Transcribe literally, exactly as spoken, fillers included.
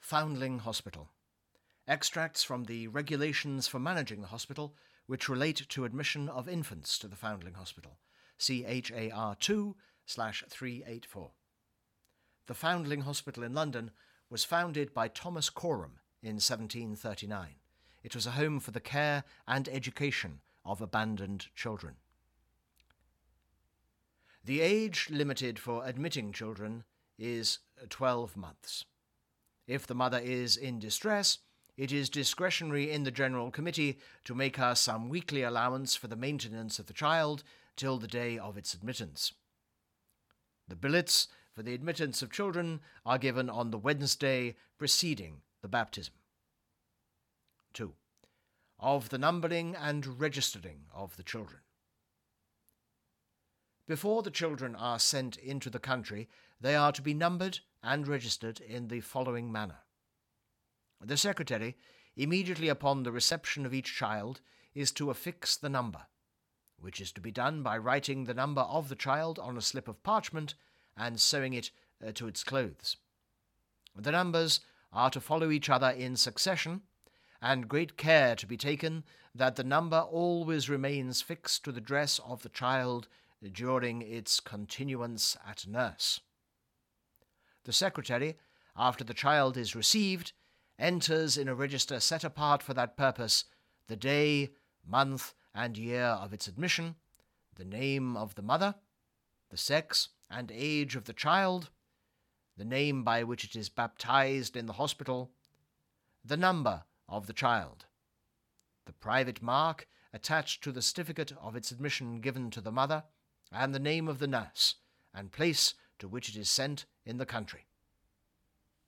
Foundling Hospital. Extracts from the Regulations for Managing the Hospital, which relate to admission of infants to the Foundling Hospital. C H A R two slash three eighty-four. The Foundling Hospital in London was founded by Thomas Coram in seventeen thirty-nine. It was a home for the care and education of abandoned children. The age limited for admitting children is twelve months. If the mother is in distress, it is discretionary in the General Committee to make her some weekly allowance for the maintenance of the child till the day of its admittance. The billets for the admittance of children are given on the Wednesday preceding the baptism. two. Of the numbering and registering of the children. Before the children are sent into the country, they are to be numbered and registered in the following manner. The secretary, immediately upon the reception of each child, is to affix the number, which is to be done by writing the number of the child on a slip of parchment and sewing it uh, to its clothes. The numbers are to follow each other in succession, and great care to be taken that the number always remains fixed to the dress of the child during its continuance at nurse. The secretary, after the child is received, enters in a register set apart for that purpose the day, month, and year of its admission, the name of the mother, the sex and age of the child, the name by which it is baptized in the hospital, the number of the child, the private mark attached to the certificate of its admission given to the mother, and the name of the nurse and place to which it is sent in the country.